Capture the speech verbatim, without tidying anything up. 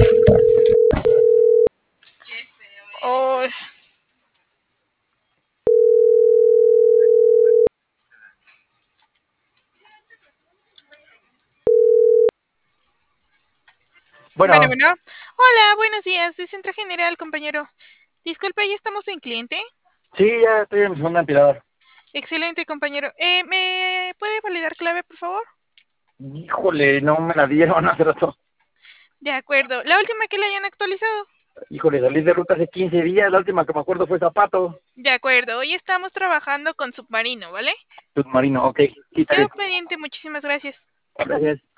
Oh. Bueno, Bueno, bueno. Hola, buenos días. De Centro General, compañero. Disculpe, ¿ya estamos en cliente? sí, ya estoy en mi segundo ventilador. Excelente, compañero. Eh, ¿Me puede validar clave, por favor? Híjole, no me la dieron hace rato. De acuerdo. ¿La última que le hayan actualizado? Híjole, salí de ruta hace quince días, la última que me acuerdo fue Zapato. De acuerdo. Hoy estamos trabajando con Submarino, ¿vale? Submarino, ok, sí, está Quedo bien. pendiente. Muchísimas gracias. Gracias.